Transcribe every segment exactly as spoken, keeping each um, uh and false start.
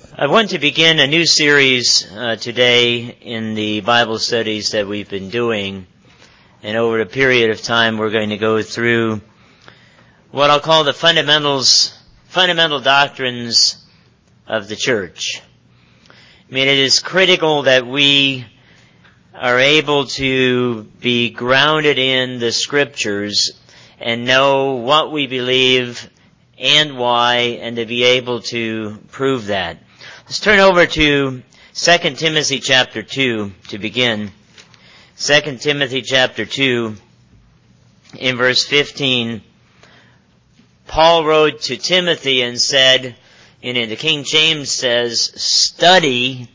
I want to begin a new series uh, today in the Bible studies that we've been doing. And over a period of time, we're going to go through what I'll call the fundamentals, fundamental doctrines of the church. I mean, it is critical that we are able to be grounded in the Scriptures and know what we believe and why, and to be able to prove that. Let's turn over to Second Timothy chapter two to begin. Second Timothy chapter two, in verse fifteen, Paul wrote to Timothy and said, and in the King James says, "Study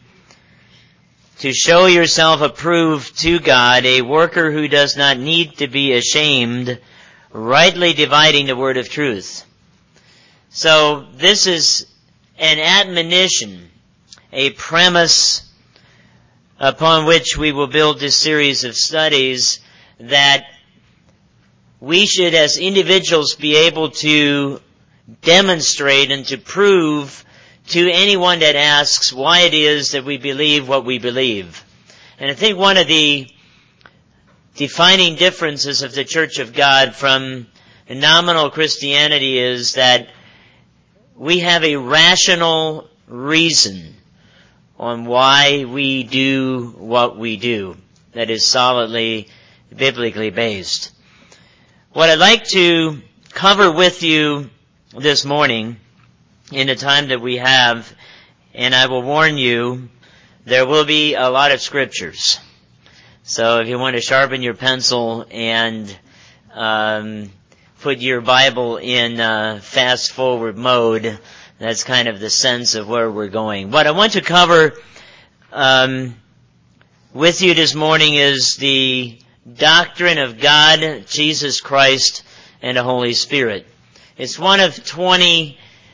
to show yourself approved to God, a worker who does not need to be ashamed, rightly dividing the word of truth." So this is an admonition, a premise upon which we will build this series of studies, that we should as individuals be able to demonstrate and to prove to anyone that asks why it is that we believe what we believe. And I think one of the defining differences of the Church of God from nominal Christianity is that we have a rational reason on why we do what we do that is solidly biblically based. What I'd like to cover with you this morning in the time that we have, and I will warn you, there will be a lot of scriptures. So if you want to sharpen your pencil and um put your Bible in uh, fast forward mode, that's kind of the sense of where we're going. What I want to cover um, with you this morning is the doctrine of God, Jesus Christ, and the Holy Spirit. It's one of twenty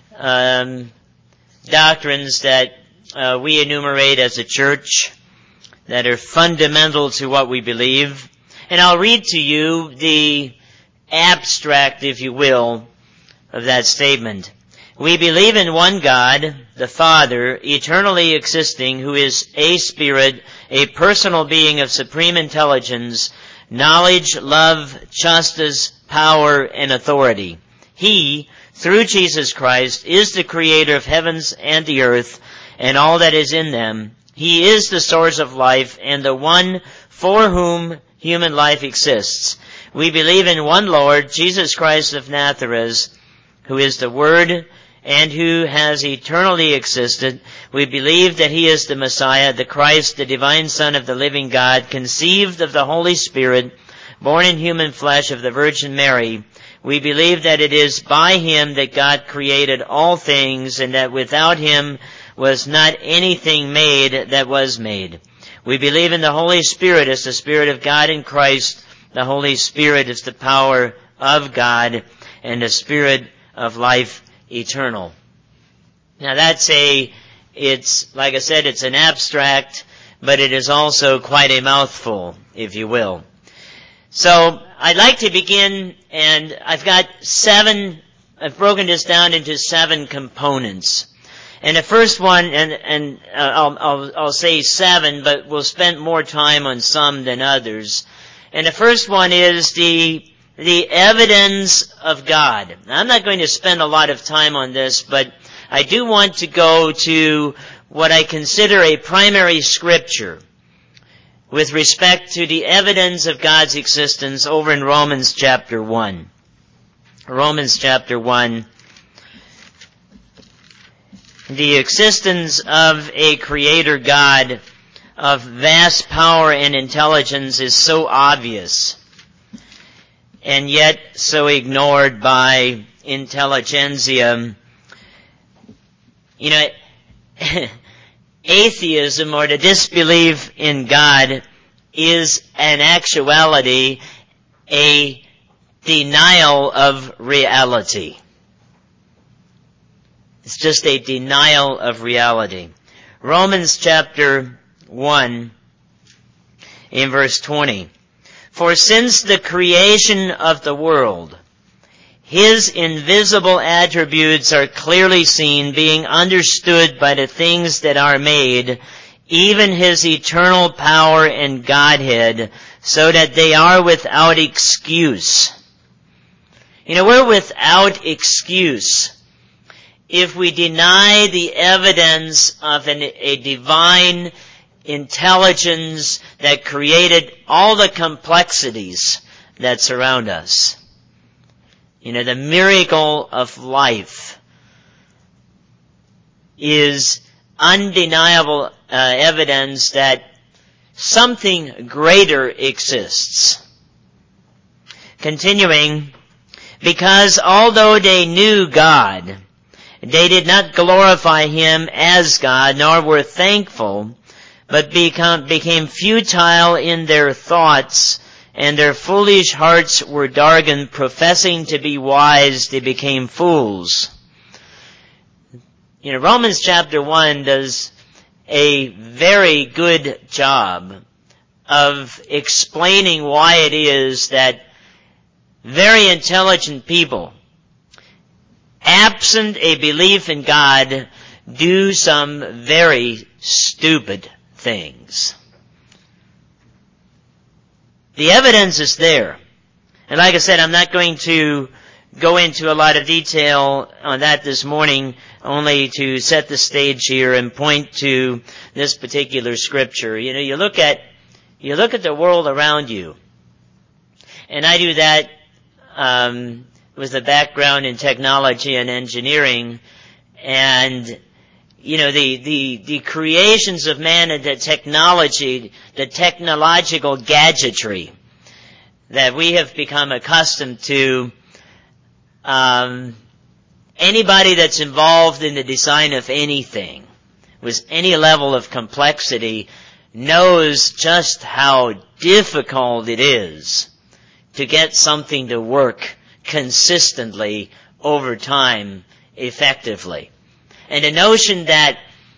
um, doctrines that uh, we enumerate as a church that are fundamental to what we believe. And I'll read to you the abstract, if you will, of that statement. We believe in one God, the Father, eternally existing, who is a spirit, a personal being of supreme intelligence, knowledge, love, justice, power, and authority. He, through Jesus Christ, is the creator of heavens and the earth and all that is in them. He is the source of life and the one for whom human life exists. We believe in one Lord, Jesus Christ of Nazareth, who is the Word and who has eternally existed. We believe that He is the Messiah, the Christ, the divine Son of the living God, conceived of the Holy Spirit, born in human flesh of the Virgin Mary. We believe that it is by Him that God created all things, and that without Him was not anything made that was made. We believe in the Holy Spirit as the Spirit of God in Christ. The Holy Spirit is the power of God and the Spirit of life eternal. Now that's a, it's, like I said, it's an abstract, but it is also quite a mouthful, if you will. So I'd like to begin, and I've got seven, I've broken this down into seven components. And the first one, and, and uh, I'll, I'll, I'll say seven, but we'll spend more time on some than others. And the first one is the the evidence of God. Now, I'm not going to spend a lot of time on this, but I do want to go to what I consider a primary scripture with respect to the evidence of God's existence over in Romans chapter one. Romans chapter one. The existence of a creator God of vast power and intelligence is so obvious, and yet so ignored by intelligentsia. You know, atheism, or the disbelief in God, is in actuality a denial of reality. It's just a denial of reality. Romans chapter one, in verse twenty. For since the creation of the world, His invisible attributes are clearly seen, being understood by the things that are made, even His eternal power and Godhead, so that they are without excuse. You know, we're without excuse if we deny the evidence of an, a divine intelligence that created all the complexities that surround us. You know, the miracle of life is undeniable uh, evidence that something greater exists. Continuing, because although they knew God, they did not glorify Him as God, nor were thankful, but become, became futile in their thoughts, and their foolish hearts were darkened. Professing to be wise, they became fools. You know, Romans chapter one does a very good job of explaining why it is that very intelligent people, absent a belief in God, do some very stupid things. The evidence is there. And like I said, I'm not going to go into a lot of detail on that this morning, only to set the stage here and point to this particular scripture. You know, you look at, you look at the world around you. And I do that, um, with a background in technology and engineering. And, you know, the, the, the creations of man and the technology, the technological gadgetry that we have become accustomed to, um, anybody that's involved in the design of anything with any level of complexity knows just how difficult it is to get something to work consistently over time effectively. And the notion that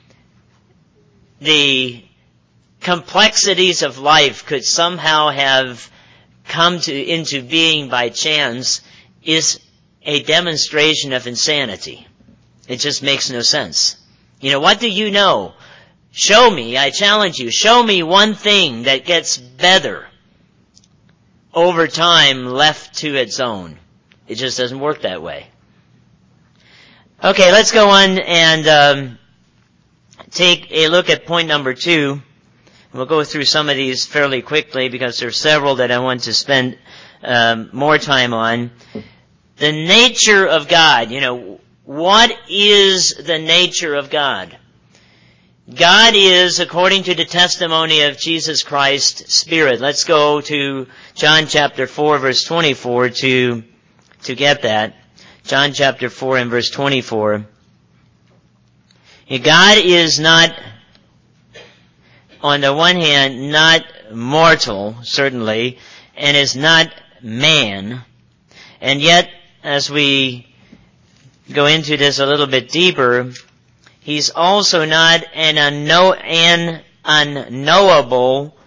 the complexities of life could somehow have come to into being by chance is a demonstration of insanity. It just makes no sense. You know, what do you know? Show me, I challenge you, show me one thing that gets better over time left to its own. It just doesn't work that way. Okay, let's go on and um, take a look at point number two. We'll go through some of these fairly quickly because there are several that I want to spend um, more time on. The nature of God. You know, what is the nature of God? God is, according to the testimony of Jesus Christ, Spirit. Let's go to John chapter four, verse twenty-four to, to get that. John chapter four and verse twenty-four. God is not, on the one hand, not mortal, certainly, and is not man. And yet, as we go into this a little bit deeper, He's also not an, unknow- an unknowable,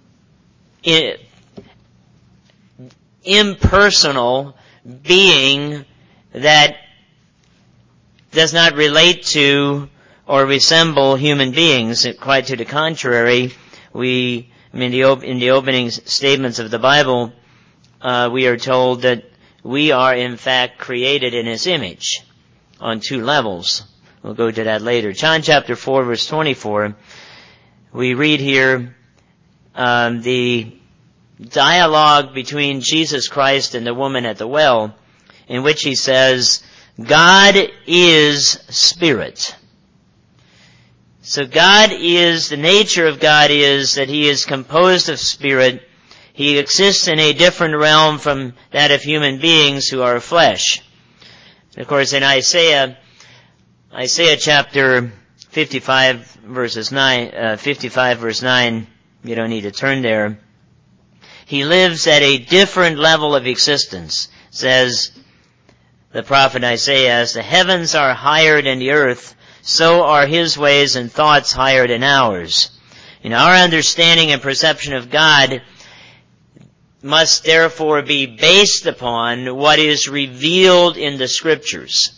impersonal being that does not relate to or resemble human beings. Quite to the contrary, we, I mean, the op- in the opening statements of the Bible, uh, we are told that we are in fact created in His image on two levels. We'll go to that later. John chapter four, verse twenty-four. We read here um, the dialogue between Jesus Christ and the woman at the well, in which He says, God is Spirit. So God is, the nature of God is that He is composed of Spirit. He exists in a different realm from that of human beings who are flesh. And of course, in Isaiah, Isaiah chapter fifty-five, verses nine, uh, fifty-five verse nine, you don't need to turn there. He lives at a different level of existence. Says the prophet Isaiah, as the heavens are higher than the earth, so are His ways and thoughts higher than ours. In our understanding and perception of God, must therefore be based upon what is revealed in the Scriptures.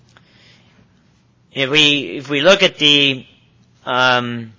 If we if we look at the um,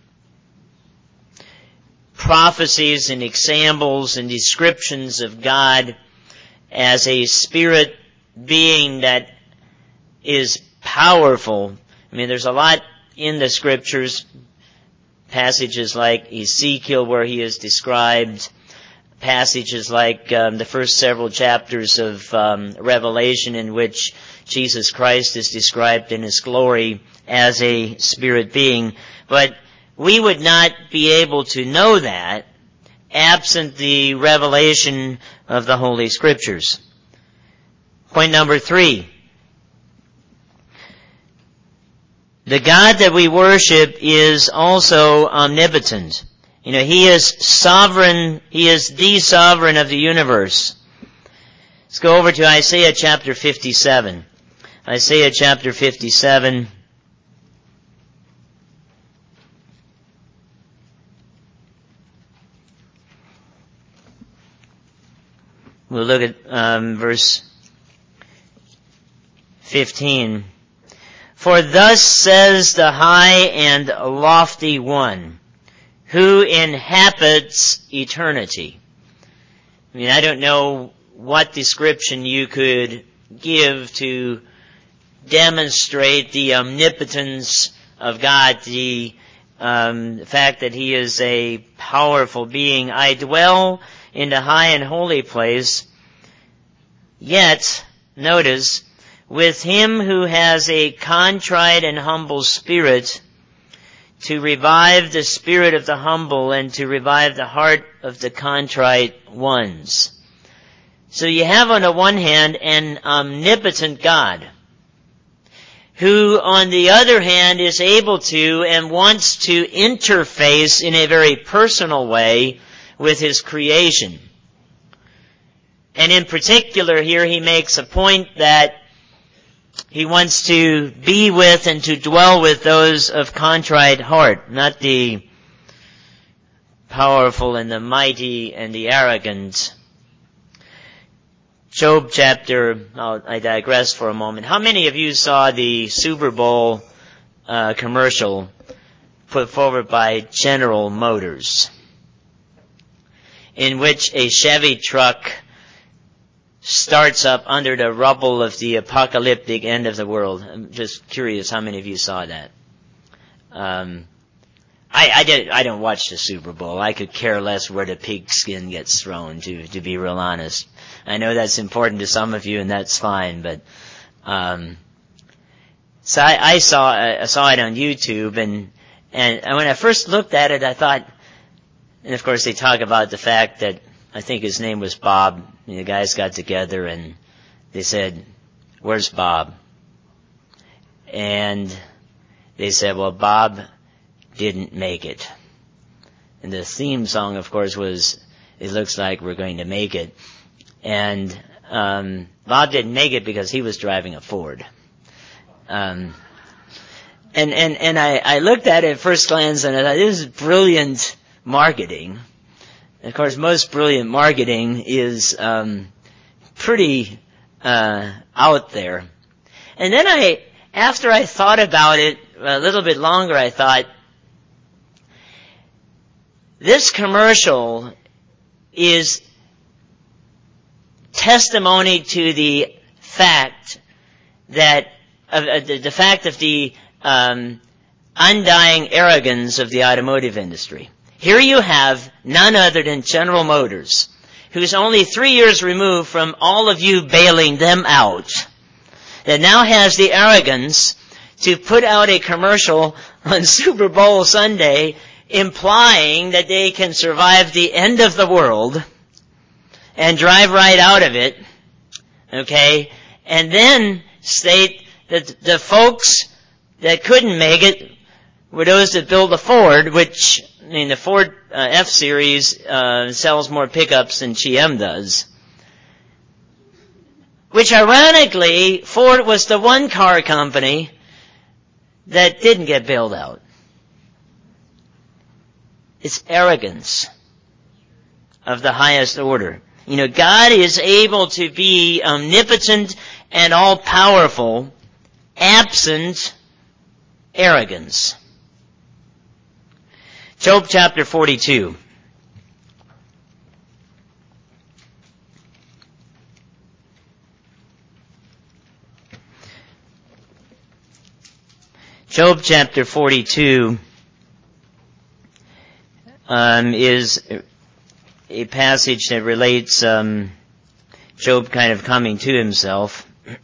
prophecies and examples and descriptions of God as a spirit being that is powerful, I mean, there's a lot in the Scriptures, passages like Ezekiel where he is described, passages like um, the first several chapters of um, Revelation in which Jesus Christ is described in His glory as a spirit being. But we would not be able to know that absent the revelation of the Holy Scriptures. Point number three. The God that we worship is also omnipotent. You know, He is sovereign. He is the sovereign of the universe. Let's go over to Isaiah chapter fifty-seven. Isaiah chapter fifty-seven. We'll look at um, verse fifteen. For thus says the high and lofty one, who inhabits eternity. I mean, I don't know what description you could give to demonstrate the omnipotence of God, the um, fact that He is a powerful being. I dwell in the high and holy place, yet, notice, with him who has a contrite and humble spirit, to revive the spirit of the humble and to revive the heart of the contrite ones. So you have on the one hand an omnipotent God, who on the other hand is able to and wants to interface in a very personal way with His creation. And in particular here he makes a point that He wants to be with and to dwell with those of contrite heart, not the powerful and the mighty and the arrogant. Job chapter, oh, I digress for a moment. How many of you saw the Super Bowl uh, commercial put forward by General Motors, in which a Chevy truck starts up under the rubble of the apocalyptic end of the world? I'm just curious how many of you saw that. Um, I, I did. I don't watch the Super Bowl. I could care less where the pigskin gets thrown. To to be real honest, I know that's important to some of you, and that's fine. But um, so I, I saw I saw it on YouTube, and and when I first looked at it, I thought, and of course they talk about the fact that I think his name was Bob. The guys got together and they said, "Where's Bob?" And they said, "Well, Bob didn't make it." And the theme song, of course, was, "It looks like we're going to make it." And um, Bob didn't make it because he was driving a Ford. Um, and and and I, I looked at it at first glance and I thought, this is brilliant marketing. Of course, most brilliant marketing is um, pretty uh, out there. And then I, after I thought about it a little bit longer, I thought, this commercial is testimony to the fact that of uh, the, the fact of the um, undying arrogance of the automotive industry. Here you have none other than General Motors, who's only three years removed from all of you bailing them out, that now has the arrogance to put out a commercial on Super Bowl Sunday implying that they can survive the end of the world and drive right out of it, okay, and then state that the folks that couldn't make it were those that built a Ford, which, I mean, the Ford uh, F-Series uh, sells more pickups than G M does. Which, ironically, Ford was the one car company that didn't get bailed out. It's arrogance of the highest order. You know, God is able to be omnipotent and all-powerful, absent arrogance. Job chapter forty-two. Job chapter forty-two um, is a passage that relates um, Job kind of coming to himself.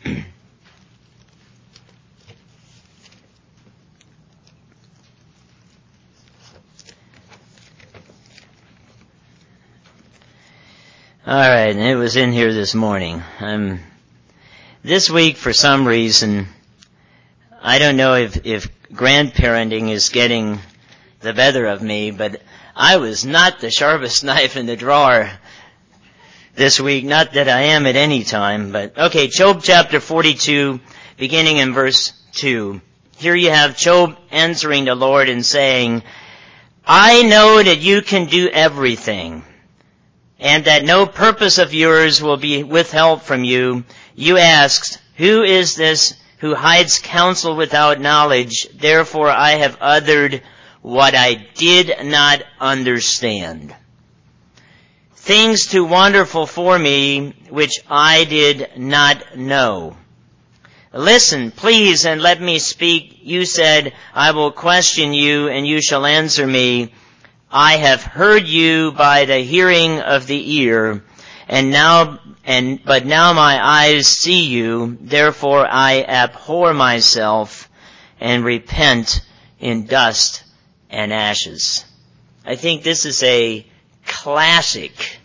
All right, and it was in here this morning. Um, this week, for some reason, I don't know if, if grandparenting is getting the better of me, but I was not the sharpest knife in the drawer this week. Not that I am at any time, but okay, Job chapter forty-two, beginning in verse two. Here you have Job answering the Lord and saying, I know that you can do everything, and that no purpose of yours will be withheld from you. You asked, who is this who hides counsel without knowledge? Therefore I have uttered what I did not understand. Things too wonderful for me, which I did not know. Listen, please, and let me speak. You said, I will question you, and you shall answer me. I have heard you by the hearing of the ear, and now, and, but now my eyes see you. Therefore I abhor myself and repent in dust and ashes. I think this is a classic,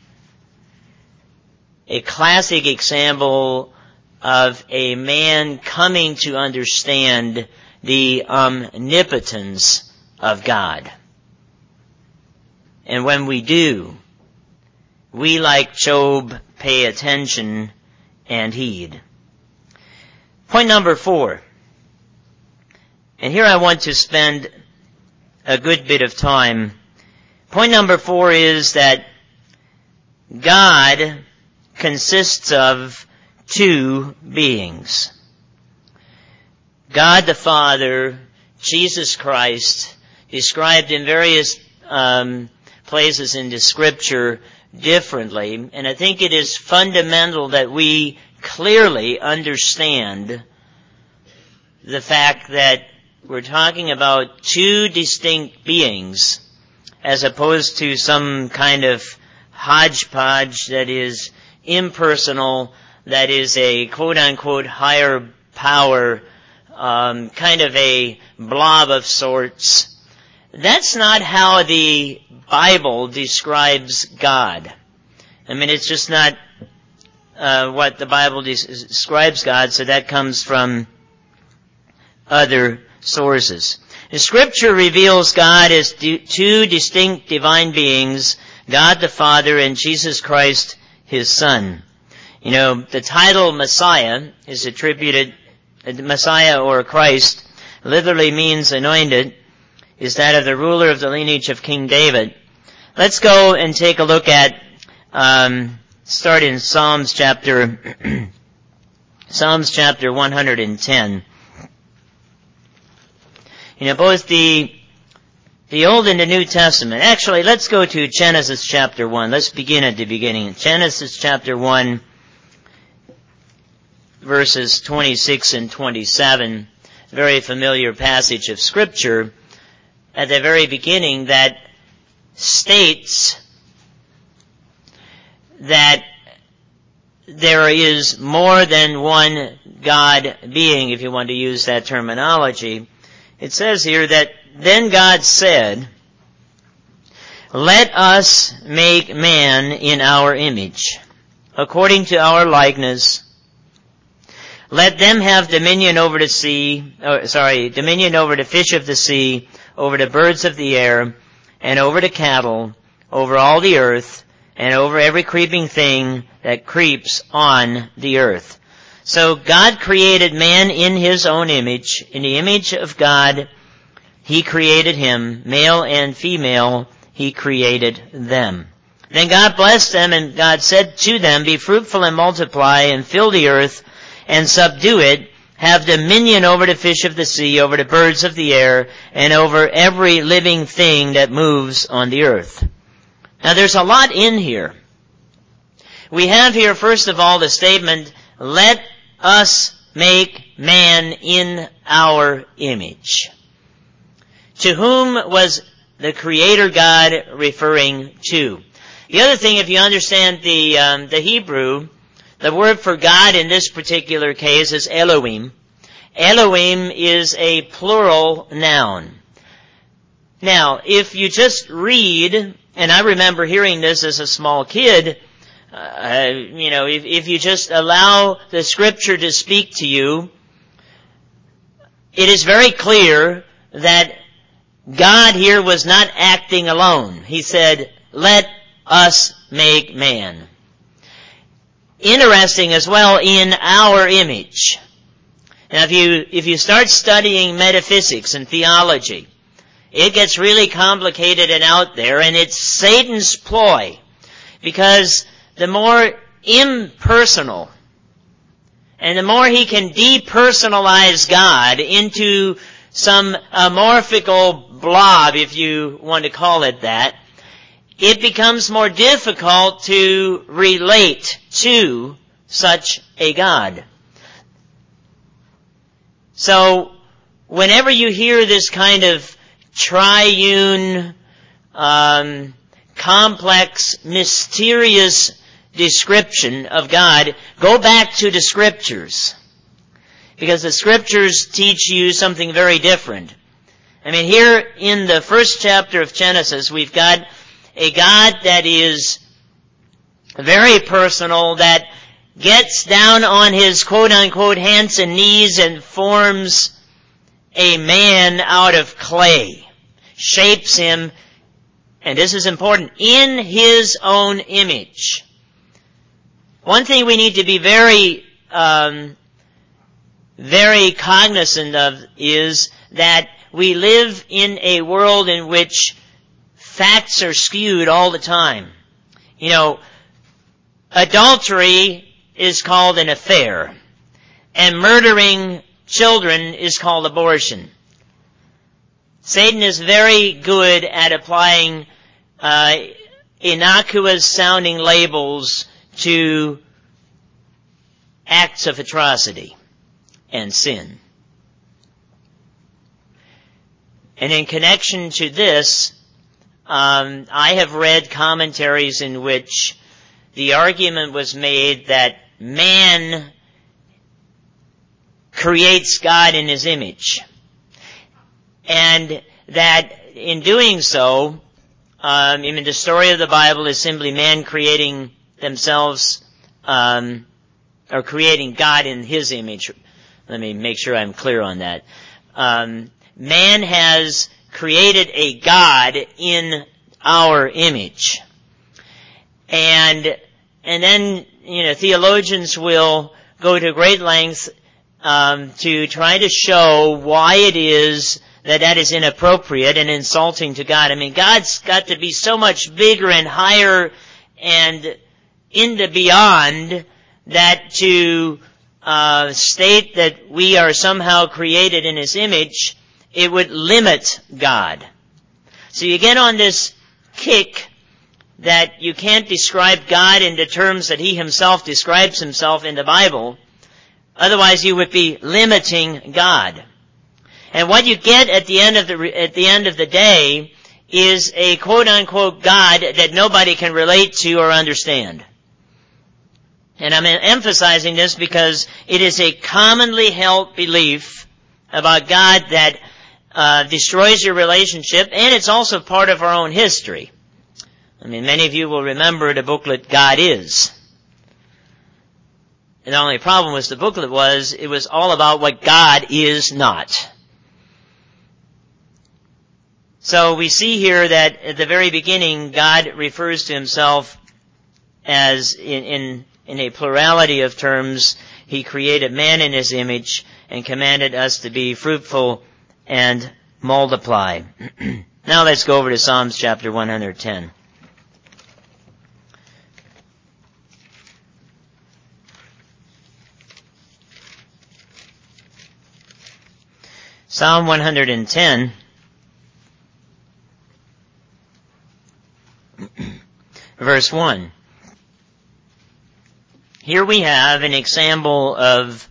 a classic example of a man coming to understand the omnipotence of God. And when we do, we, like Job, pay attention and heed. Point number four. And here I want to spend a good bit of time. Point number four is that God consists of two beings. God the Father, Jesus Christ, described in various um, places in the Scripture differently, and I think it is fundamental that we clearly understand the fact that we're talking about two distinct beings as opposed to some kind of hodgepodge that is impersonal, that is a quote-unquote higher power, um, kind of a blob of sorts. That's not how the Bible describes God. I mean, it's just not uh, what the Bible des- describes God, so that comes from other sources. The Scripture reveals God as d- two distinct divine beings, God the Father and Jesus Christ, His Son. You know, the title Messiah is attributed, uh, Messiah or Christ literally means anointed, is that of the ruler of the lineage of King David. Let's go and take a look at, um, start in Psalms chapter, Psalms chapter one hundred ten. You know, both the, the Old and the New Testament. Actually, let's go to Genesis chapter one. Let's begin at the beginning. Genesis chapter one, verses twenty-six and twenty-seven. Very familiar passage of Scripture at the very beginning that states that there is more than one God being, if you want to use that terminology. It says here that, then God said, let us make man in our image, according to our likeness. Let them have dominion over the sea, oh, sorry, dominion over the fish of the sea, over the birds of the air, and over the cattle, over all the earth, and over every creeping thing that creeps on the earth. So God created man in His own image. In the image of God, He created him. Male and female, He created them. Then God blessed them, and God said to them, "Be fruitful and multiply, and fill the earth, and subdue it. Have dominion over the fish of the sea, over the birds of the air, and over every living thing that moves on the earth." Now there's a lot in here. We have here, first of all, the statement, "Let us make man in our image." To whom was the Creator God referring to? The other thing, if you understand the um, the Hebrew, the word for God in this particular case is Elohim. Elohim is a plural noun. Now, if you just read, and I remember hearing this as a small kid, uh, you know, if, if you just allow the Scripture to speak to you, it is very clear that God here was not acting alone. He said, "Let us make man." Interesting as well, in our image. Now if you, if you start studying metaphysics and theology, it gets really complicated and out there, and it's Satan's ploy. Because the more impersonal, and the more he can depersonalize God into some amorphical blob, if you want to call it that, it becomes more difficult to relate to such a God. So, whenever you hear this kind of triune, um, complex, mysterious description of God, go back to the Scriptures. Because the Scriptures teach you something very different. I mean, here in the first chapter of Genesis, we've got a God that is very personal, that gets down on his quote-unquote hands and knees and forms a man out of clay, shapes him, and this is important, in his own image. One thing we need to be very, um, very cognizant of is that we live in a world in which facts are skewed all the time. You know, adultery is called an affair, and murdering children is called abortion. Satan is very good at applying uh, innocuous sounding labels to acts of atrocity and sin. And in connection to this, um, I have read commentaries in which the argument was made that man creates God in his image. And that in doing so, um, I mean, the story of the Bible is simply man creating themselves, um, or creating God in his image. Let me make sure I'm clear on that. Um, man has created a God in our image. And, and then, you know, theologians will go to great lengths, um, to try to show why it is that that is inappropriate and insulting to God. I mean, God's got to be so much bigger and higher and in the beyond that to uh, state that we are somehow created in His image, it would limit God. So you get on this kick that you can't describe God in the terms that He Himself describes Himself in the Bible. Otherwise you would be limiting God. And what you get at the end of the, at the end of the day is a quote-unquote God that nobody can relate to or understand. And I'm emphasizing this because it is a commonly held belief about God that uh, destroys your relationship, and it's also part of our own history. I mean, many of you will remember the booklet God Is. And the only problem with the booklet was it was all about what God is not. So we see here that at the very beginning, God refers to Himself as in, in, in a plurality of terms. He created man in His image and commanded us to be fruitful and multiply. Now let's go over to Psalms chapter one hundred ten. Psalm one hundred ten, verse one. Here we have an example of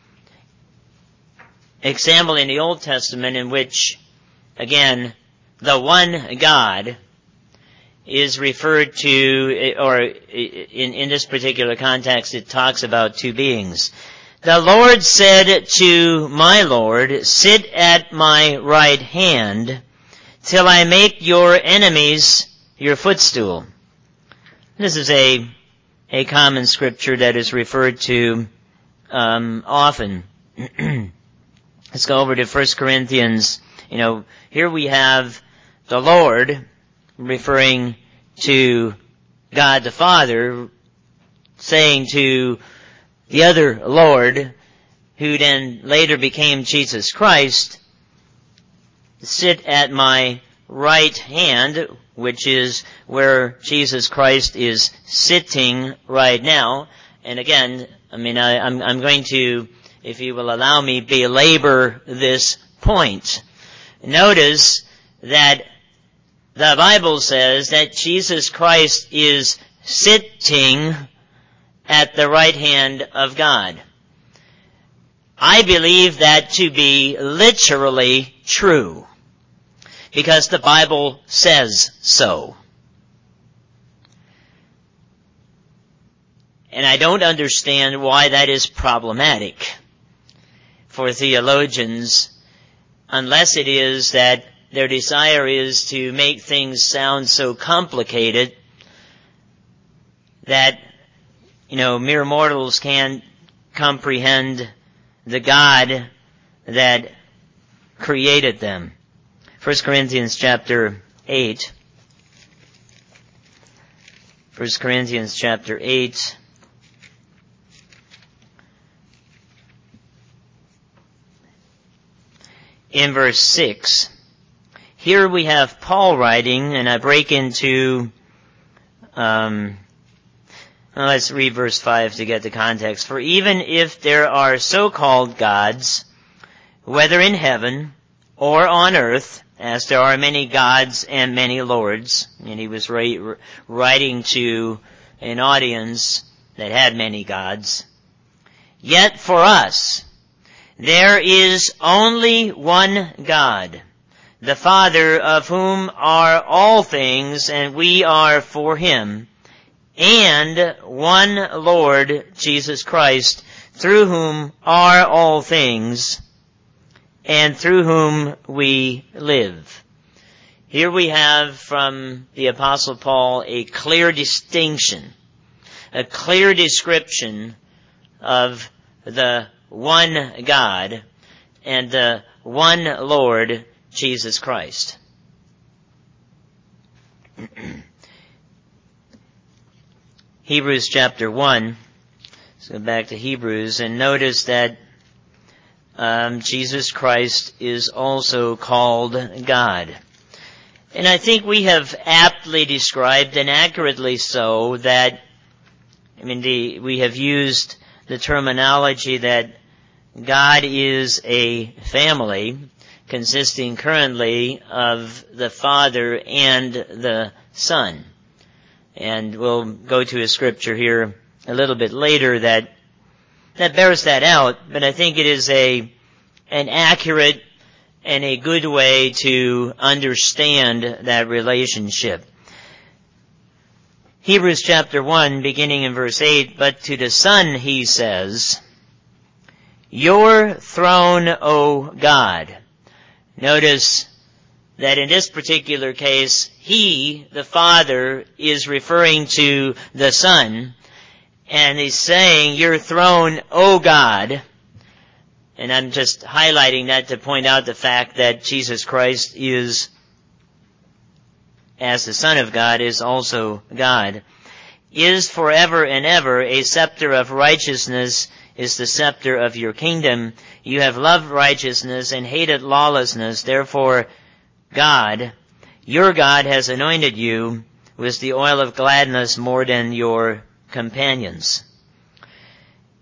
example in the Old Testament in which, again, the one God is referred to, or in, in this particular context, it talks about two beings. The Lord said to my Lord, sit at my right hand till I make your enemies your footstool. This is a a common scripture that is referred to um, often. Let's go over to First Corinthians. You know, here we have the Lord referring to God the Father, saying to the other Lord, who then later became Jesus Christ, sit at my right hand, which is where Jesus Christ is sitting right now. And again, I mean, I, I'm, I'm going to, if you will allow me, belabor this point. Notice that the Bible says that Jesus Christ is sitting at the right hand of God. I believe that to be literally true, because the Bible says so. And I don't understand why that is problematic for theologians, unless it is that their desire is to make things sound so complicated that, you know, mere mortals can't comprehend the God that created them. First Corinthians chapter eight. First Corinthians chapter eight. In verse six. Here we have Paul writing, and I break into, um, well, let's read verse five to get the context. For even if there are so-called gods, whether in heaven or on earth, as there are many gods and many lords, and he was writing to an audience that had many gods, yet for us there is only one God, the Father, of whom are all things, and we are for him, and one Lord, Jesus Christ, through whom are all things, and through whom we live. Here we have from the Apostle Paul a clear distinction, a clear description of the one God and the one Lord, Jesus Christ. Hebrews chapter one. Let's go back to Hebrews and notice that um, Jesus Christ is also called God. And I think we have aptly described, and accurately so, that, I mean, the, we have used the terminology that God is a family consisting currently of the Father and the Son. And we'll go to a scripture here a little bit later that that bears that out, but I think it is a an accurate and a good way to understand that relationship. Hebrews chapter one, beginning in verse eight, but to the Son he says, your throne, O God. Notice that in this particular case, he, the Father, is referring to the Son, and he's saying, your throne, O God. And I'm just highlighting that to point out the fact that Jesus Christ is, as the Son of God, is also God, is forever and ever. A scepter of righteousness is the scepter of your kingdom. You have loved righteousness and hated lawlessness. Therefore, God, your God, has anointed you with the oil of gladness more than your companions.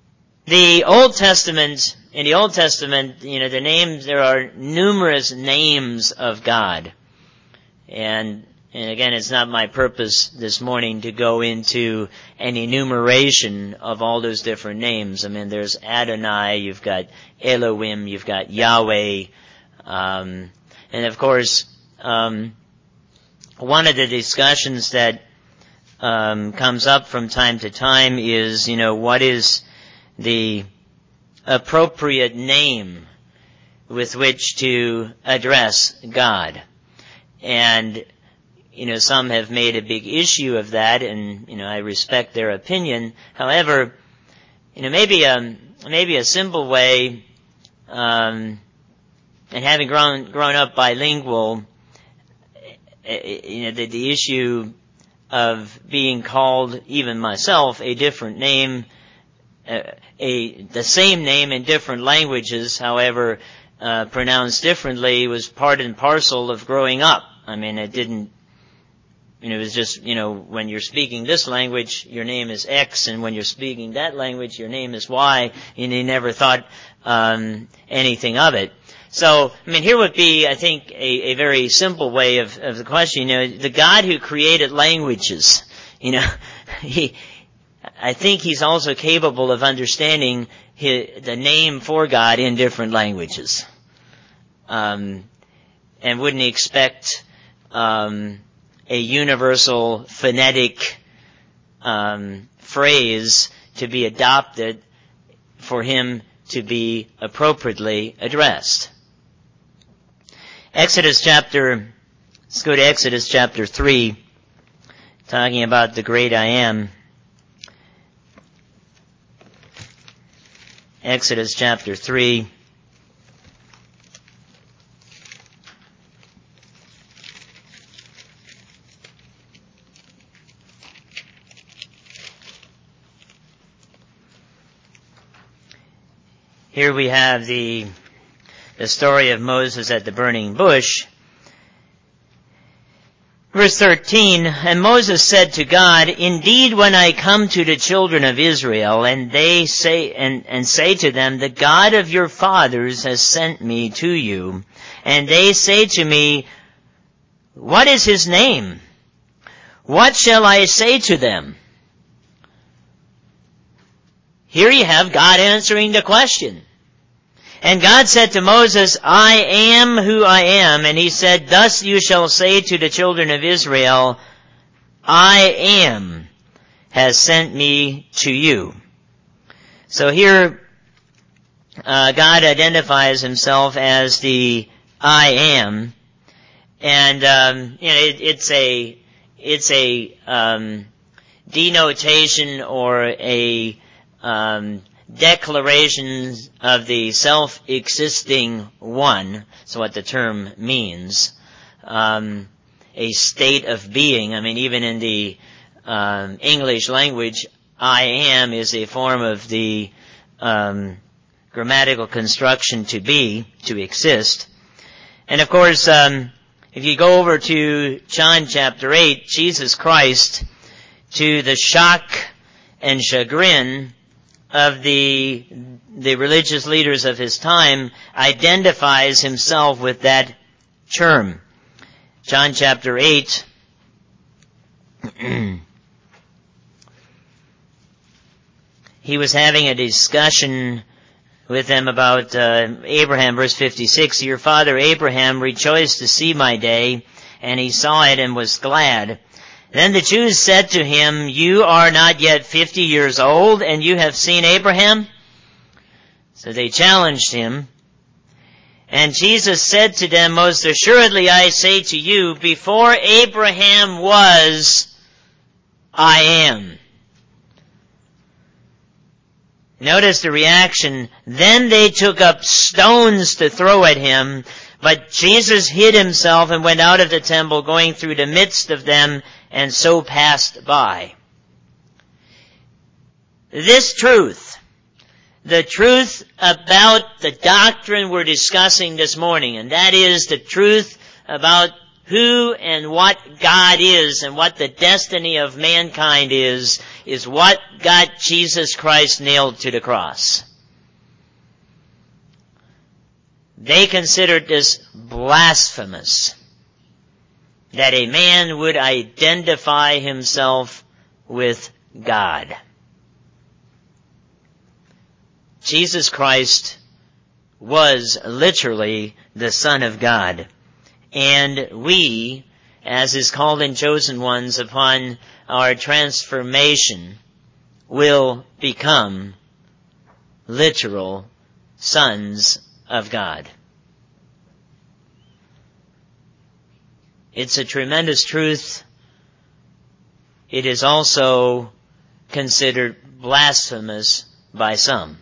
The Old Testament, in the Old Testament, you know, the names, there are numerous names of God. And, and again, it's not my purpose this morning to go into an enumeration of all those different names. I mean, there's Adonai, you've got Elohim, you've got Yahweh, um, and of course, um, one of the discussions that um, comes up from time to time is, you know, what is the appropriate name with which to address God. And, you know, some have made a big issue of that, and, you know, I respect their opinion. However, you know, maybe a, maybe a simple way, um, and having grown, grown up bilingual, you know, the, the issue of being called, even myself, a different name, Uh, a the same name in different languages, however, uh, pronounced differently, was part and parcel of growing up. I mean, it didn't, you know, it was just, you know, when you're speaking this language, your name is X, and when you're speaking that language, your name is Y, and you never thought um, anything of it. So, I mean, here would be, I think, a, a very simple way of, of the question. You know, the God who created languages, you know, he. I think he's also capable of understanding his, the name for God in different languages. Um, and wouldn't he expect um, a universal phonetic um, phrase to be adopted for him to be appropriately addressed? Exodus chapter, let's go to Exodus chapter three, talking about the great I am. Exodus chapter three. Here we have the, the story of Moses at the burning bush. Verse thirteen, and Moses said to God, indeed, when I come to the children of Israel, and they say, and, and say to them, the God of your fathers has sent me to you, and they say to me, what is his name? What shall I say to them? Here you have God answering the question. And God said to Moses, I am who I am. And he said, thus you shall say to the children of Israel, I am has sent me to you. So here, uh, God identifies himself as the I am. And, um, you know, it, it's a, it's a, um, denotation or a, um, declarations of the self-existing one. That's what the term means. Um, a state of being. I mean, even in the um, English language, I am is a form of the um, grammatical construction to be, to exist. And of course, um, if you go over to John chapter eight, Jesus Christ, to the shock and chagrin of the the religious leaders of his time, identifies himself with that term. John chapter eight. He was having a discussion with them about uh, Abraham, verse fifty-six. Your father Abraham rejoiced to see my day, and he saw it and was glad. Then the Jews said to him, you are not yet fifty years old, and you have seen Abraham? So they challenged him. And Jesus said to them, most assuredly I say to you, before Abraham was, I am. Notice the reaction. Then they took up stones to throw at him, but Jesus hid himself and went out of the temple, going through the midst of them, and so passed by. This truth, the truth about the doctrine we're discussing this morning, and that is the truth about who and what God is and what the destiny of mankind is, is what got Jesus Christ nailed to the cross. They considered this blasphemous, that a man would identify himself with God. Jesus Christ was literally the Son of God. And we, as His called and chosen ones, upon our transformation, will become literal sons of God. It's a tremendous truth. It is also considered blasphemous by some.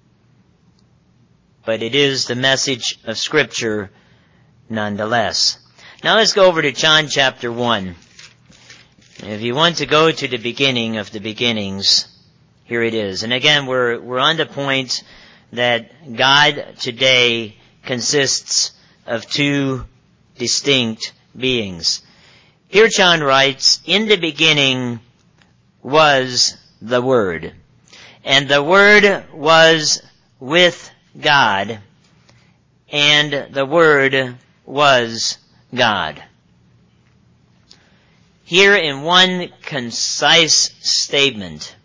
But it is the message of Scripture nonetheless. Now let's go over to John chapter one. If you want to go to the beginning of the beginnings, here it is. And again, we're we're on the point that God today consists of two distinct beings. Here John writes, "In the beginning was the Word, and the Word was with God, and the Word was God." Here in one concise statement,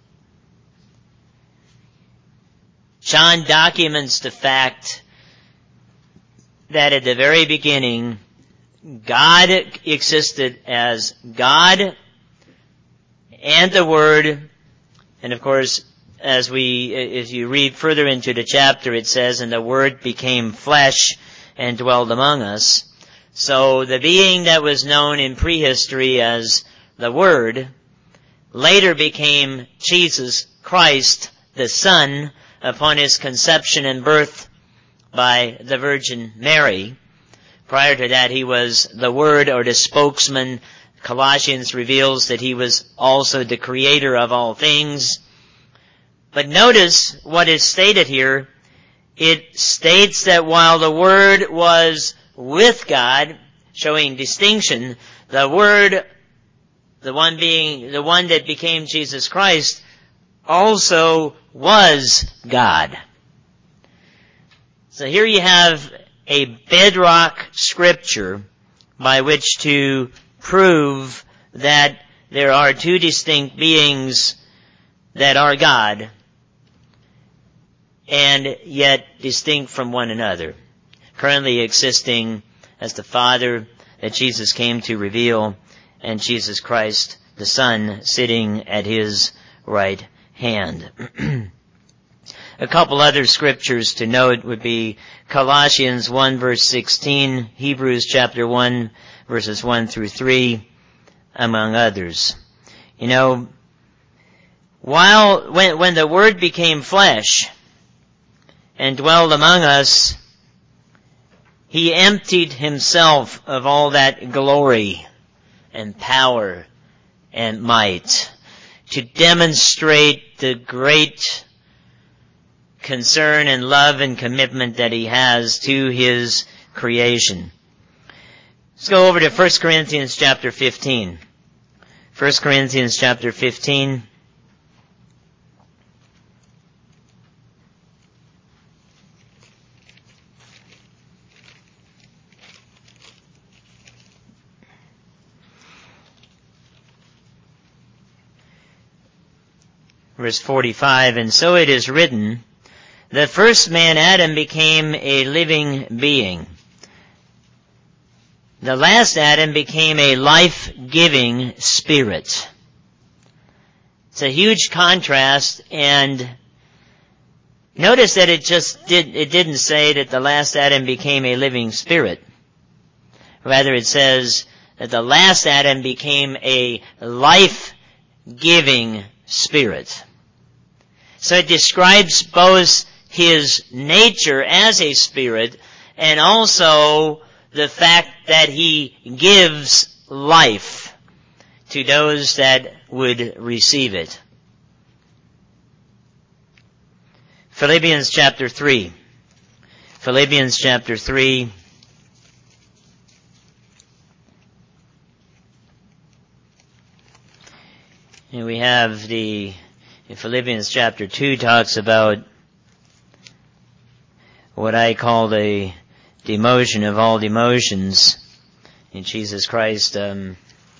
John documents the fact that at the very beginning, God existed as God and the Word. And of course, as we, if you read further into the chapter, it says, "And the Word became flesh and dwelled among us." So the being that was known in prehistory as the Word later became Jesus Christ, the Son, upon His conception and birth by the Virgin Mary. Prior to that, He was the Word, or the spokesman. Colossians reveals that He was also the creator of all things. But notice what is stated here. It states that while the Word was with God, showing distinction, the Word, the one being, the one that became Jesus Christ, also was God. So here you have a bedrock scripture by which to prove that there are two distinct beings that are God, and yet distinct from one another, currently existing as the Father that Jesus came to reveal, and Jesus Christ, the Son, sitting at His right hand. A couple other scriptures to note would be Colossians one verse sixteen, Hebrews chapter one verses one through three, among others. You know, while, when, when the Word became flesh and dwelled among us, He emptied Himself of all that glory and power and might to demonstrate the great concern and love and commitment that He has to His creation. Let's go over to First Corinthians chapter fifteen. First Corinthians chapter fifteen. Verse forty-five, "And so it is written, the first man Adam became a living being. The last Adam became a life-giving spirit." It's a huge contrast, and notice that it just did, it didn't say that the last Adam became a living spirit. Rather, it says that the last Adam became a life-giving spirit. So it describes both His nature as a spirit and also the fact that He gives life to those that would receive it. Philippians chapter three. Philippians chapter three. And we have the, in Philippians chapter two talks about what I call the demotion of all demotions in Jesus Christ. Um,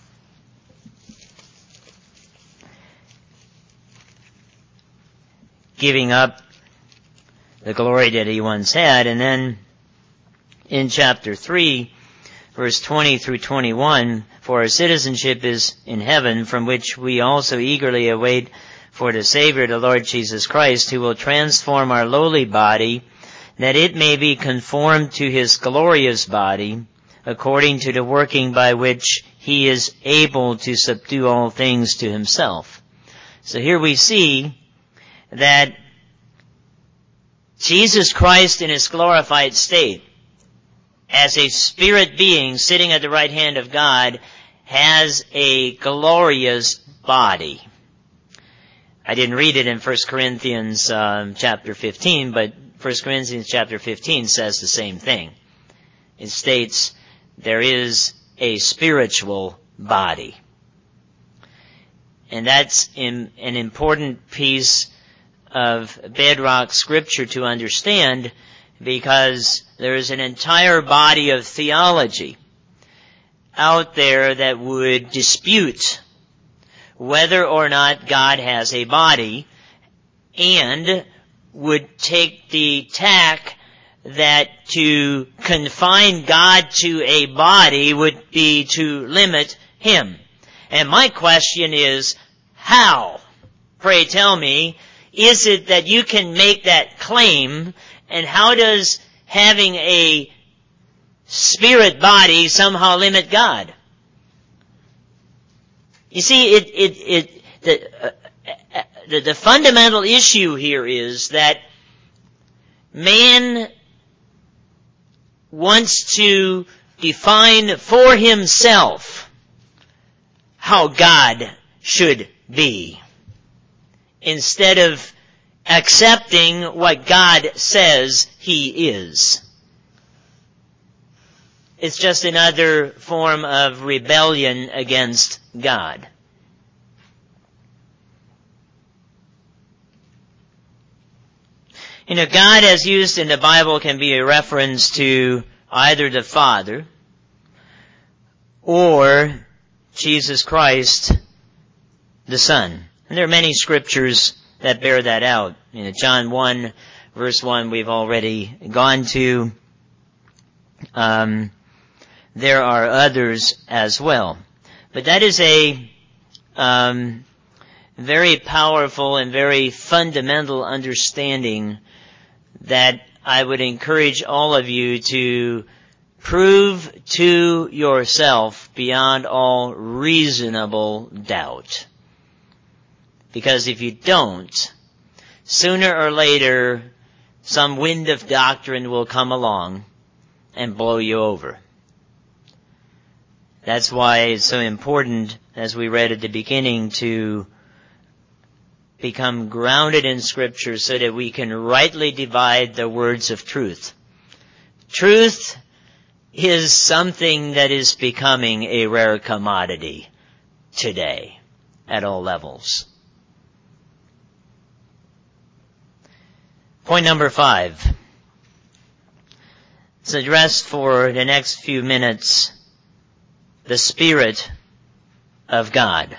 giving up the glory that he once had. And then in chapter three, verse twenty through twenty-one, for our citizenship is in heaven, from which we also eagerly await for the Savior, the Lord Jesus Christ, who will transform our lowly body, that it may be conformed to his glorious body, according to the working by which he is able to subdue all things to himself. So here we see that Jesus Christ in his glorified state, as a spirit being sitting at the right hand of God, has a glorious body. I didn't read it in First Corinthians um, chapter fifteen, but First Corinthians chapter fifteen says the same thing. It states there is a spiritual body. And that's in, an important piece of bedrock scripture to understand, because there is an entire body of theology out there that would dispute whether or not God has a body, and would take the tack that to confine God to a body would be to limit him. And my question is, how, pray tell me, is it that you can make that claim, and how does having a spirit body somehow limit God? You see, it, it, it, the, uh, the, the fundamental issue here is that man wants to define for himself how God should be, instead of accepting what God says he is. It's just another form of rebellion against God. You know, God as used in the Bible can be a reference to either the Father or Jesus Christ, the Son. And there are many scriptures that bear that out. You know, John one, verse one, we've already gone to. Um, there are others as well. But that is a um, very powerful and very fundamental understanding that I would encourage all of you to prove to yourself beyond all reasonable doubt. Because if you don't, sooner or later, some wind of doctrine will come along and blow you over. That's why it's so important, as we read at the beginning, to become grounded in Scripture so that we can rightly divide the words of truth. Truth is something that is becoming a rare commodity today at all levels. Point number five. It's addressed for the next few minutes, the Spirit of God.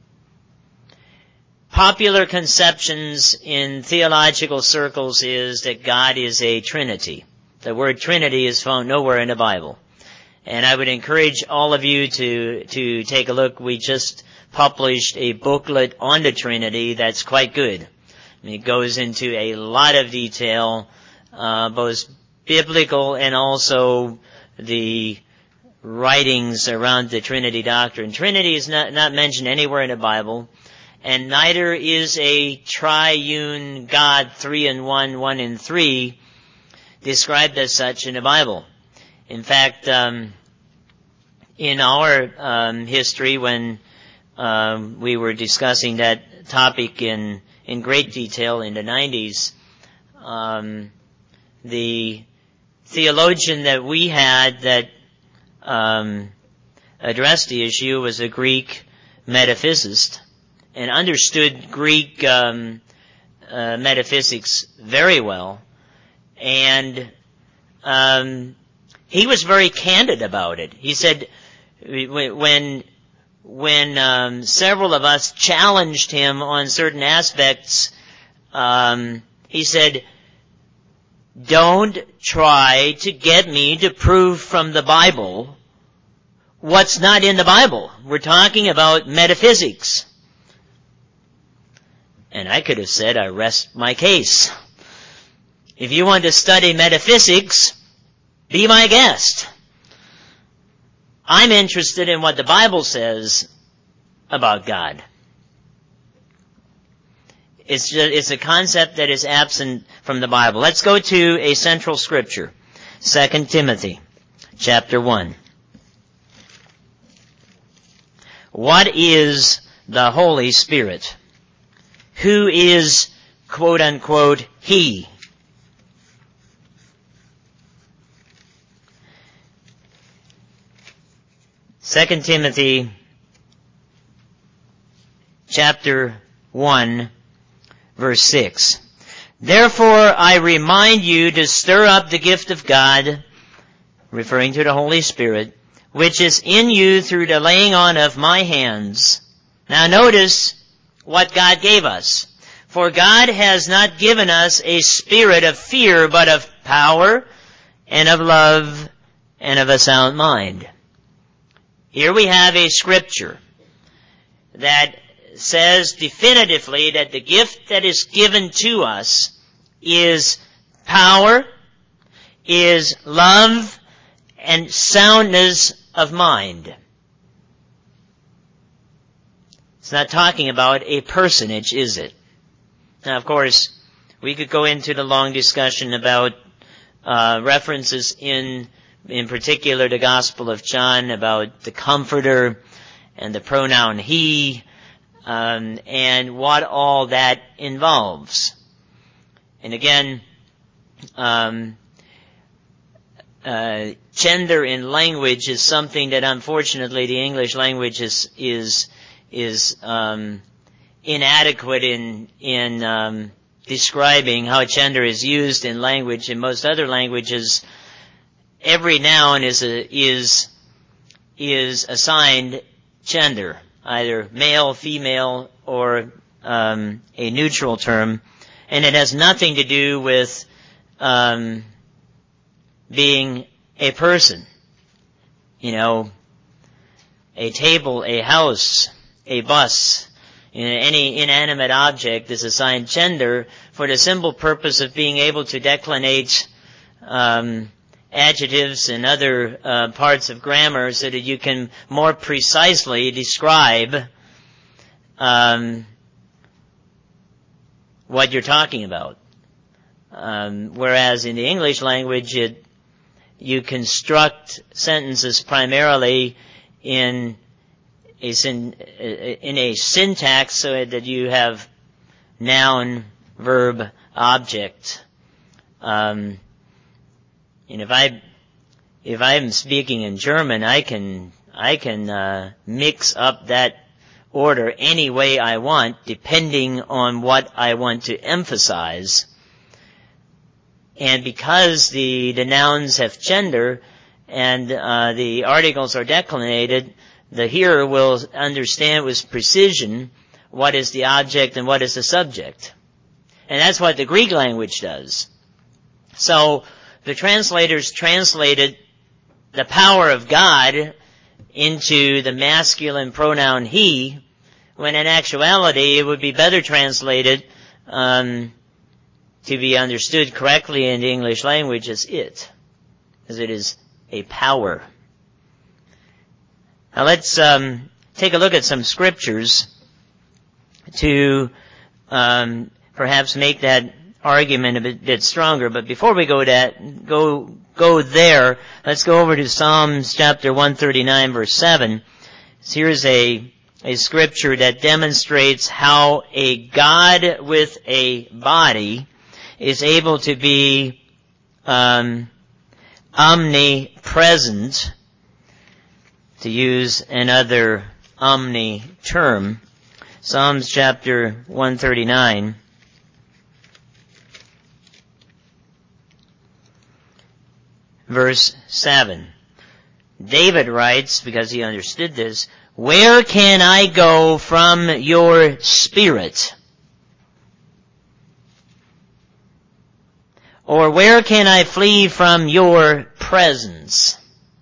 Popular conceptions in theological circles is that God is a Trinity. The word Trinity is found nowhere in the Bible. And I would encourage all of you to, to take a look. We just published a booklet on the Trinity that's quite good. It goes into a lot of detail, uh, both biblical and also the writings around the Trinity doctrine. Trinity is not, not mentioned anywhere in the Bible, and neither is a triune God, three in one, one in three, described as such in the Bible. In fact, um, in our um, history, when um, we were discussing that topic in in great detail in the nineties, um, the theologian that we had that um, addressed the issue was a Greek metaphysicist, and understood Greek um, uh, metaphysics very well, and um, he was very candid about it. He said when when um, several of us challenged him on certain aspects, um, he said, "Don't try to get me to prove from the Bible what's not in the Bible. We're talking about metaphysics." And I could have said, "I rest my case. If you want to study metaphysics, be my guest. I'm interested in what the Bible says about God." It's just, it's a concept that is absent from the Bible. Let's go to a central scripture, Second Timothy chapter one. What is the Holy Spirit? Who is, quote unquote, He? Second Timothy chapter one, verse six. "Therefore I remind you to stir up the gift of God," referring to the Holy Spirit, "which is in you through the laying on of my hands." Now notice what God gave us. "For God has not given us a spirit of fear, but of power and of love and of a sound mind." Here we have a scripture that says definitively that the gift that is given to us is power, is love, and soundness of mind. It's not talking about a personage, is it? Now, of course, we could go into the long discussion about uh, references in, in particular, the Gospel of John about the Comforter and the pronoun He, um, and what all that involves. And again, um, uh, gender in language is something that, unfortunately, the English language is is is um, inadequate in in um, describing how gender is used in language. In most other languages, every noun is a, is is assigned gender, either male, female, or um, a neutral term, and it has nothing to do with um, being a person. You know, a table, a house, a bus, you know, any inanimate object is assigned gender for the simple purpose of being able to declinate um, adjectives and other uh, parts of grammar so that you can more precisely describe um, what you're talking about. Um, whereas in the English language, it, you construct sentences primarily in a, in a syntax so that you have noun, verb, object. Um, and if I if I'm speaking in German, I can I can uh, mix up that order any way I want, depending on what I want to emphasize. And because the, the nouns have gender and uh, the articles are declinated, the hearer will understand with precision what is the object and what is the subject. And that's what the Greek language does. So the translators translated the power of God into the masculine pronoun He, when in actuality it would be better translated um, to be understood correctly in the English language as it, as it is a power. Now let's um, take a look at some scriptures to um, perhaps make that argument a bit, bit stronger. But before we go that go go there, let's go over to Psalms chapter one thirty-nine, verse seven. So here's a a scripture that demonstrates how a God with a body is able to be um, omnipresent, to use another omni term. Psalms chapter one thirty-nine. Verse seven. David writes, because he understood this, "Where can I go from your spirit? Or where can I flee from your presence?"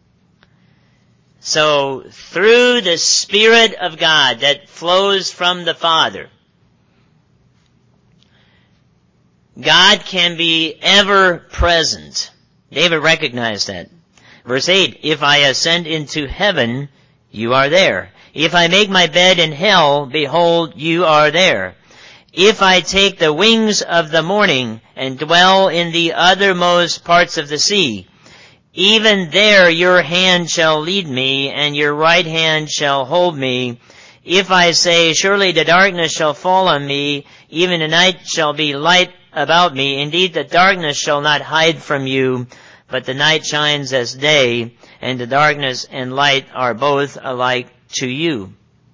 So, through the Spirit of God that flows from the Father, God can be ever present. David recognized that. Verse eight, "If I ascend into heaven, you are there. If I make my bed in hell, behold, you are there. If I take the wings of the morning and dwell in the uttermost parts of the sea, even there your hand shall lead me, and your right hand shall hold me. If I say, surely the darkness shall fall on me, even the night shall be light about me. Indeed, the darkness shall not hide from you, but the night shines as day, and the darkness and light are both alike to you."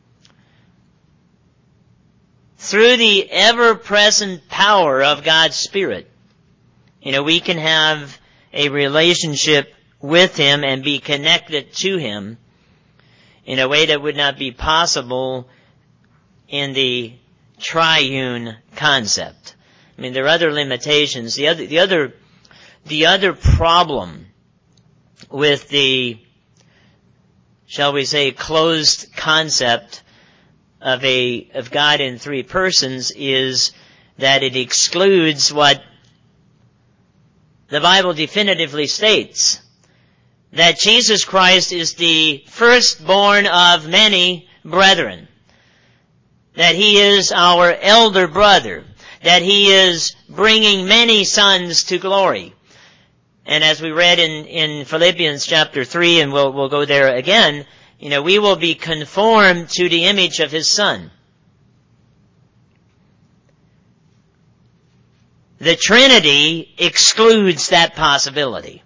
Through the ever-present power of God's Spirit, you know, we can have a relationship with Him and be connected to Him in a way that would not be possible in the triune concept. I mean, there are other limitations. The other, the other, the other problem with the, shall we say, closed concept of a, of God in three persons is that it excludes what the Bible definitively states, that Jesus Christ is the firstborn of many brethren, that He is our elder brother, that He is bringing many sons to glory. And as we read in, in Philippians chapter three, and we'll, we'll go there again, you know, we will be conformed to the image of His Son. The Trinity excludes that possibility.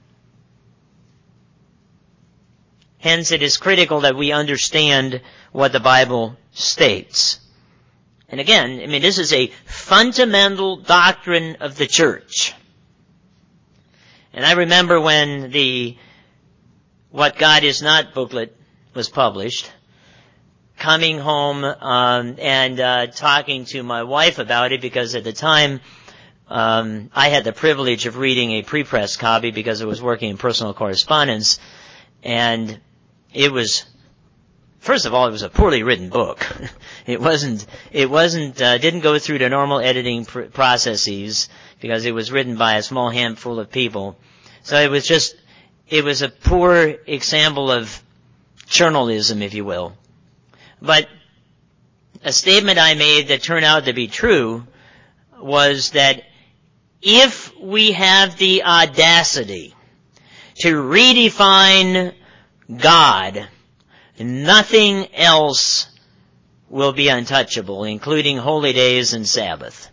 Hence, it is critical that we understand what the Bible states. And again, I mean, this is a fundamental doctrine of the church. And I remember when the What God Is Not booklet was published, coming home um, and uh, talking to my wife about it, because at the time um, I had the privilege of reading a pre-press copy because I was working in personal correspondence, and it was, first of all, it was a poorly written book. It wasn't, it wasn't, uh, didn't go through the normal editing pr- processes because it was written by a small handful of people. So it was just, it was a poor example of journalism, if you will. But a statement I made that turned out to be true was that if we have the audacity to redefine God, nothing else will be untouchable, including holy days and Sabbath.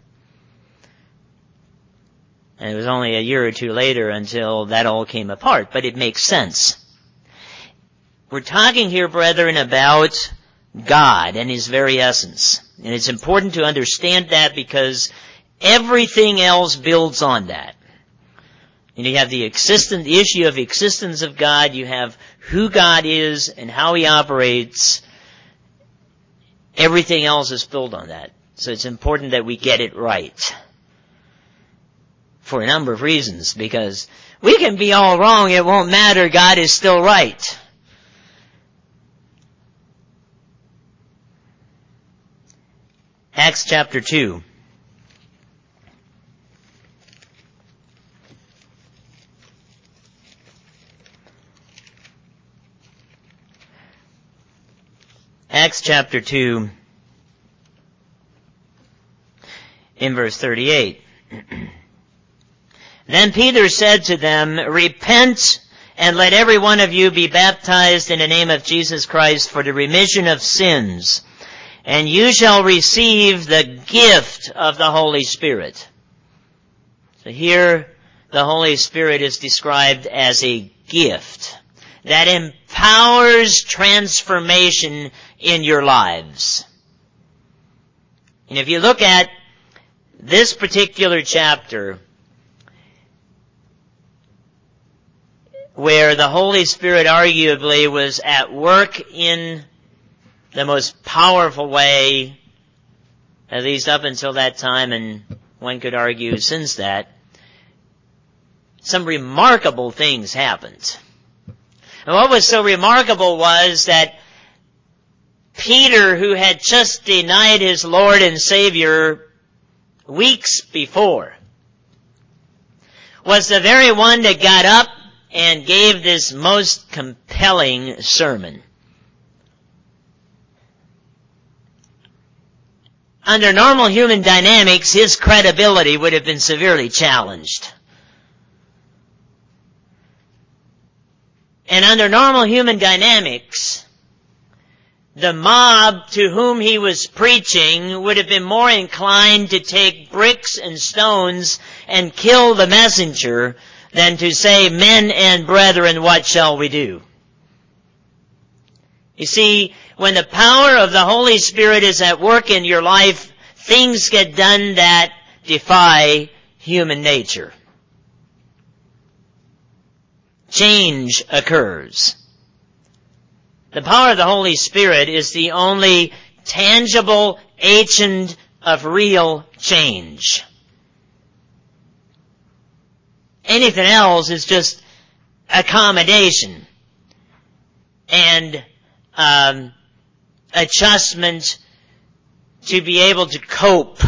And it was only a year or two later until that all came apart, but it makes sense. We're talking here, brethren, about God and His very essence. And it's important to understand that because everything else builds on that. And you have the existence, the issue of existence of God, you have who God is and how He operates. Everything else is built on that. So it's important that we get it right. For a number of reasons, because we can be all wrong, it won't matter, God is still right. Acts chapter two. Acts chapter two, in verse thirty-eight. Then Peter said to them, "Repent, and let every one of you be baptized in the name of Jesus Christ for the remission of sins, and you shall receive the gift of the Holy Spirit." So here, the Holy Spirit is described as a gift that empowers transformation in your lives. And if you look at this particular chapter, where the Holy Spirit arguably was at work in the most powerful way, at least up until that time, and one could argue since that, some remarkable things happened. And what was so remarkable was that Peter, who had just denied his Lord and Savior weeks before, was the very one that got up and gave this most compelling sermon. Under normal human dynamics, his credibility would have been severely challenged. And under normal human dynamics, the mob to whom he was preaching would have been more inclined to take bricks and stones and kill the messenger than to say, "Men and brethren, what shall we do?" You see, when the power of the Holy Spirit is at work in your life, things get done that defy human nature. Change occurs. The power of the Holy Spirit is the only tangible agent of real change. Anything else is just accommodation and um, adjustment to be able to cope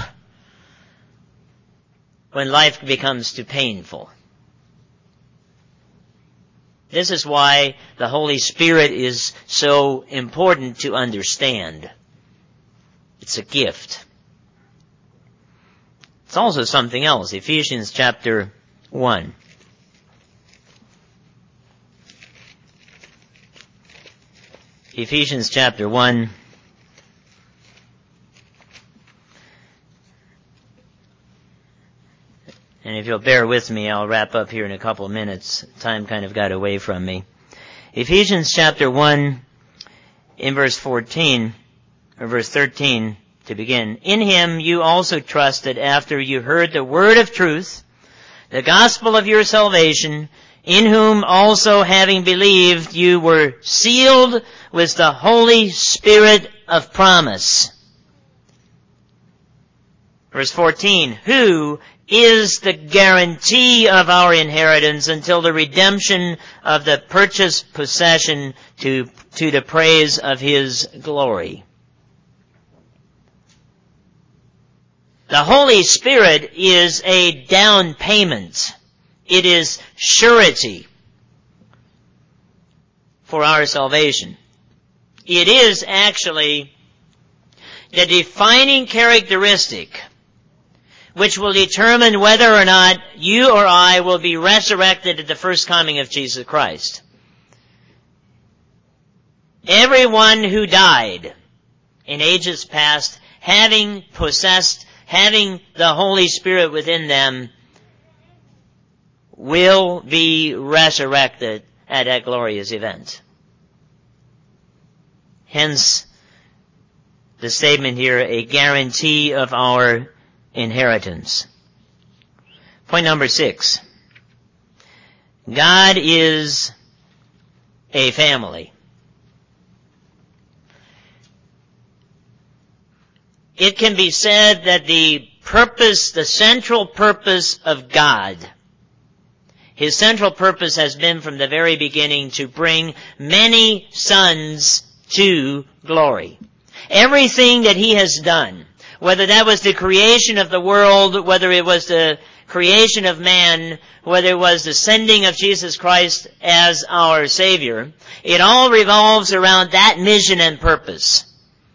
when life becomes too painful. This is why the Holy Spirit is so important to understand. It's a gift. It's also something else. Ephesians chapter one. Ephesians chapter one. And if you'll bear with me, I'll wrap up here in a couple of minutes. Time kind of got away from me. Ephesians chapter one, in verse fourteen, or verse thirteen to begin. In him you also trusted after you heard the word of truth, the gospel of your salvation, in whom also having believed you were sealed with the Holy Spirit of promise. Verse fourteen, who is the guarantee of our inheritance until the redemption of the purchased possession to, to the praise of his glory. The Holy Spirit is a down payment. It is surety for our salvation. It is actually the defining characteristic which will determine whether or not you or I will be resurrected at the first coming of Jesus Christ. Everyone who died in ages past, having possessed, having the Holy Spirit within them, will be resurrected at that glorious event. Hence, the statement here, a guarantee of our inheritance. Point number six. God is a family. It can be said that the purpose, the central purpose of God, his central purpose has been from the very beginning to bring many sons to glory. Everything that he has done, whether that was the creation of the world, whether it was the creation of man, whether it was the sending of Jesus Christ as our Savior, it all revolves around that mission and purpose.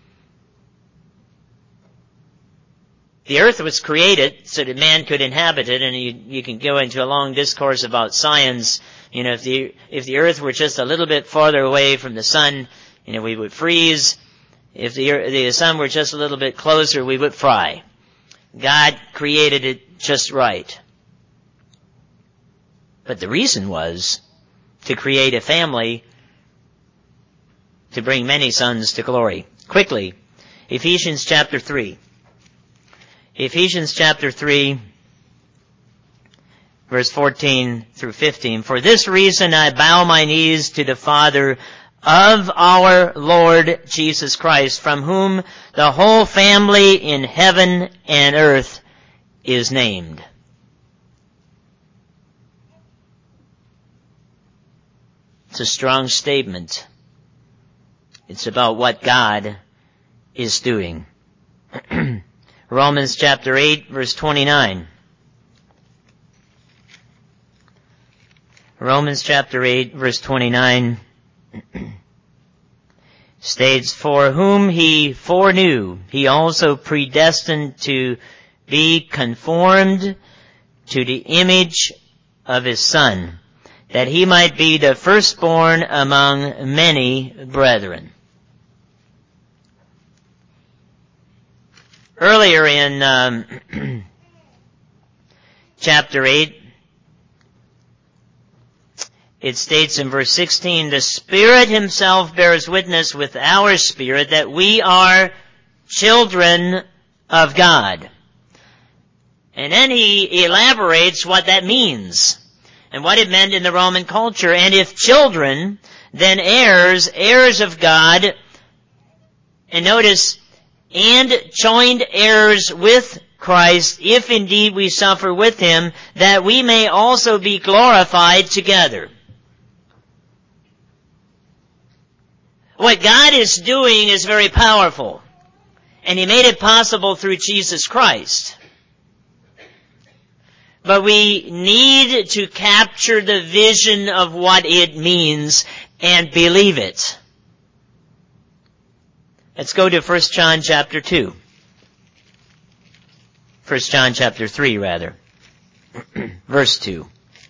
The earth was created so that man could inhabit it, and you, you can go into a long discourse about science. You know, if the if the earth were just a little bit farther away from the sun, you know, we would freeze. If the, the sun were just a little bit closer, we would fry. God created it just right. But the reason was to create a family to bring many sons to glory. Quickly, Ephesians chapter three. Ephesians chapter three, verse fourteen through fifteen. For this reason I bow my knees to the Father of our Lord Jesus Christ, from whom the whole family in heaven and earth is named. It's a strong statement. It's about what God is doing. Romans chapter eight, verse twenty-nine. Romans chapter eight, verse twenty-nine states, For whom he foreknew, he also predestined to be conformed to the image of his Son, that he might be the firstborn among many brethren. Earlier in um, chapter eight, it states in verse sixteen, The Spirit himself bears witness with our spirit that we are children of God. And then he elaborates what that means and what it meant in the Roman culture. And if children, then heirs, heirs of God, and notice, and joined heirs with Christ, if indeed we suffer with him, that we may also be glorified together. What God is doing is very powerful, and he made it possible through Jesus Christ. But we need to capture the vision of what it means and believe it. Let's go to First John chapter two. First John chapter three, rather. Verse two.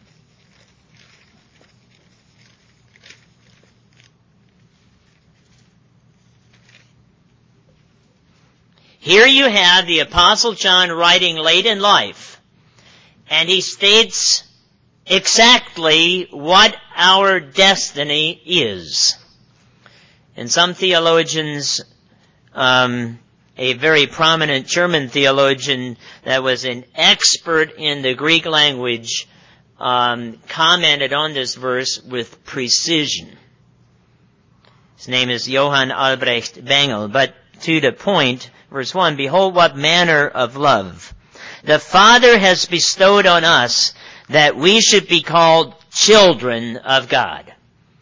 Here you have the Apostle John writing late in life, and he states exactly what our destiny is. And some theologians, um, a very prominent German theologian that was an expert in the Greek language, um, commented on this verse with precision. His name is Johann Albrecht Bengel. But to the point, verse one, Behold what manner of love the Father has bestowed on us, that we should be called children of God.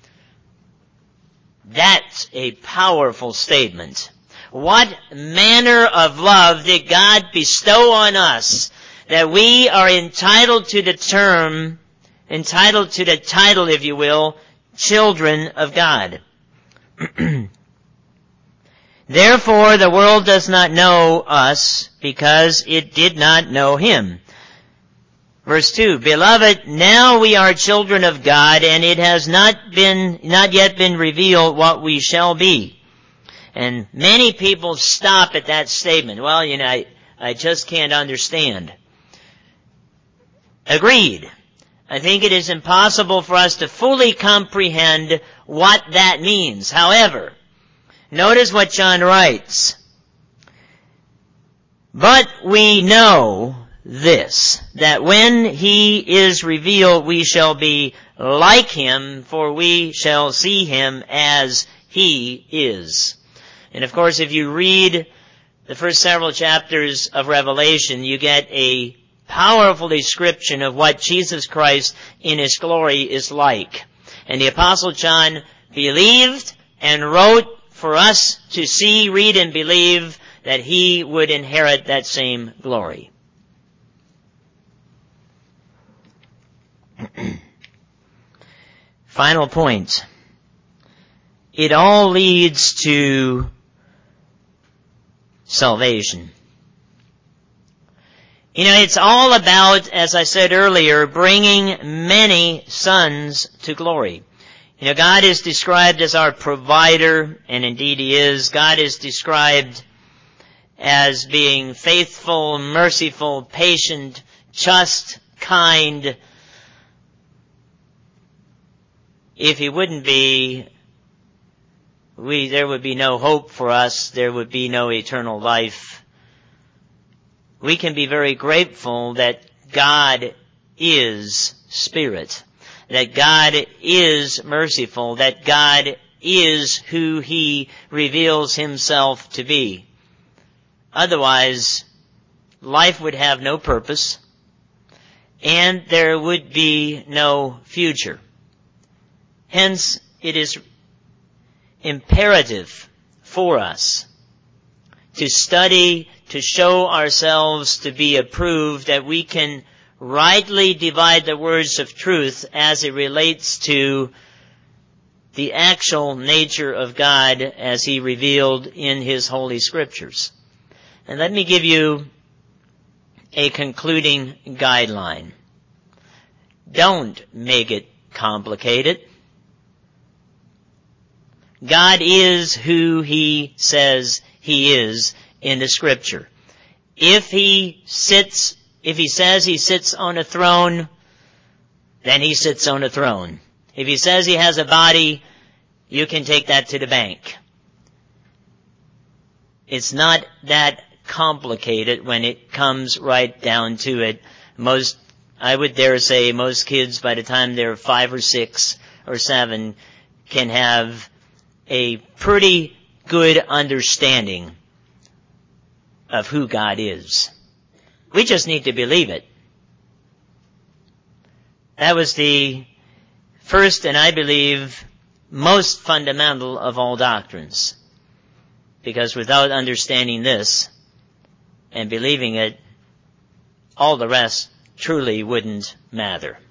That's a powerful statement. What manner of love did God bestow on us, that we are entitled to the term, entitled to the title, if you will, children of God. Therefore the world does not know us, because it did not know him. Verse two, Beloved, now we are children of God, and it has not been, not yet been revealed what we shall be. And many people stop at that statement. Well, you know, I, I just can't understand. Agreed. I think it is impossible for us to fully comprehend what that means. However, notice what John writes. But we know this, that when he is revealed, we shall be like him, for we shall see him as he is. And of course, if you read the first several chapters of Revelation, you get a powerful description of what Jesus Christ in his glory is like. And the Apostle John believed and wrote for us to see, read, and believe that he would inherit that same glory. Final point. It all leads to salvation. You know, it's all about, as I said earlier, bringing many sons to glory. You know, God is described as our provider, and indeed he is. God is described as being faithful, merciful, patient, just, kind. If he wouldn't be, we, there would be no hope for us. There would be no eternal life. we can be very grateful that God is Spirit, that God is merciful, that God is who He reveals Himself to be. Otherwise, life would have no purpose, and there would be no future. Hence, it is imperative for us to study, to show ourselves to be approved, that we can rightly divide the words of truth as it relates to the actual nature of God as He revealed in His Holy Scriptures. And let me give you a concluding guideline. Don't make it complicated. God is who He says He is in the Scripture. If He sits, if He says He sits on a throne, then He sits on a throne. If He says He has a body, you can take that to the bank. It's not that complicated when it comes right down to it. Most, I would dare say, most kids by the time they're five or six or seven can have a pretty good understanding of who God is. We just need to believe it. That was the first, and I believe, most fundamental of all doctrines. Because without understanding this and believing it, all the rest truly wouldn't matter.